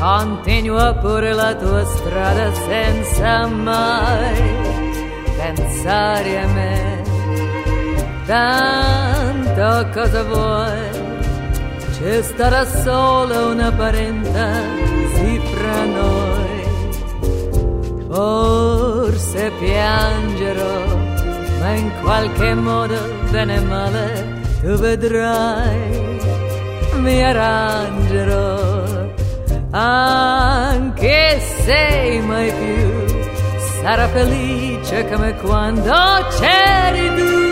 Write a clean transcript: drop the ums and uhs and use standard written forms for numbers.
continua pure la tua strada senza mai pensare a me. Tanto cosa vuoi? C'è stata solo una parentesi fra noi. Forse piangerò, ma in qualche modo, bene o male, tu vedrai, mi arrangerò. Anche se mai più sarà felice come quando c'eri tu.